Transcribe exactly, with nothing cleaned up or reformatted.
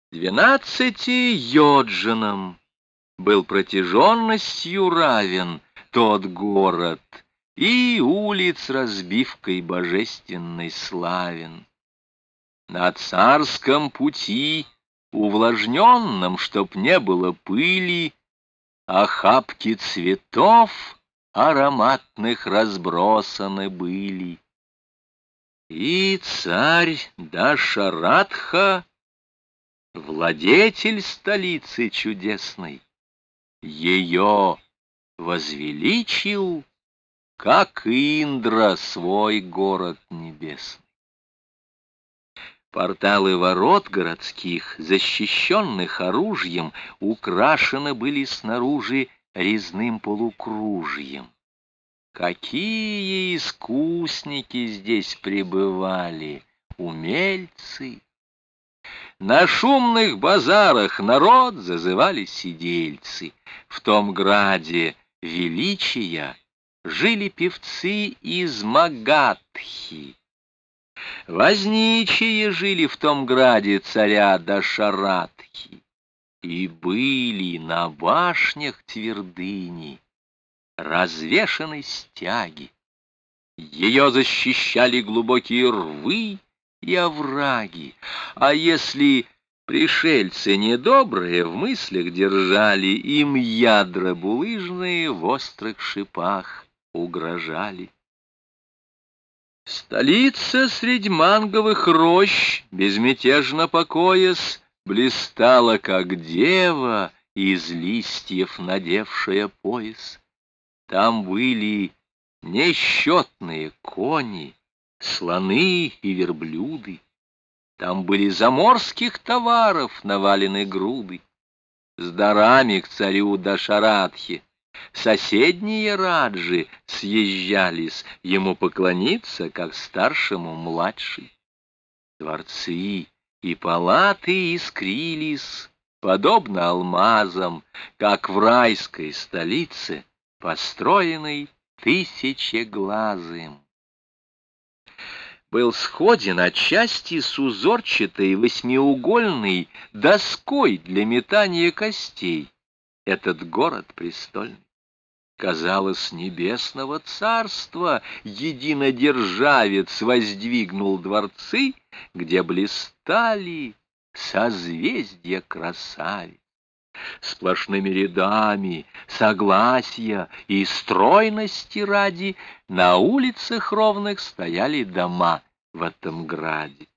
Двенадцати йоджинам был протяженностью равен тот город, и улиц разбивкой божественной славен. На царском пути, увлажненном, чтоб не было пыли, охапки цветов ароматных разбросаны были. И царь Дашаратха, владетель столицы чудесной, ее возвеличил, как Индра свой город небесный. Порталы ворот городских, защищенных оружием, украшены были снаружи резным полукружием. Какие искусники здесь пребывали, умельцы! На шумных базарах народ зазывали сидельцы. В том граде величия жили певцы из Магадхи. Возничие жили в том граде царя Дашаратхи. И были на башнях твердыни развешаны стяги. Ее защищали глубокие рвы и овраги, а если пришельцы недобрые в мыслях держали, им ядра булыжные в острых шипах угрожали. Столица средь манговых рощ, безмятежно покоясь, блистала, как дева, из листьев надевшая пояс. Там были несчетные кони, слоны и верблюды. Там были заморских товаров навалены груды. С дарами к царю Дашаратхе соседние раджи съезжались ему поклониться, как старшему младший. Дворцы и палаты искрились, подобно алмазам, как в райской столице, построенной тысячеглазым. Был сходен отчасти с узорчатой восьмиугольной доской для метания костей этот город престольный. Казалось, небесного царства единодержавец воздвигнул дворцы, где блистали созвездия красавиц. Сплошными рядами, согласия и стройности ради, на улицах ровных стояли дома в этом граде.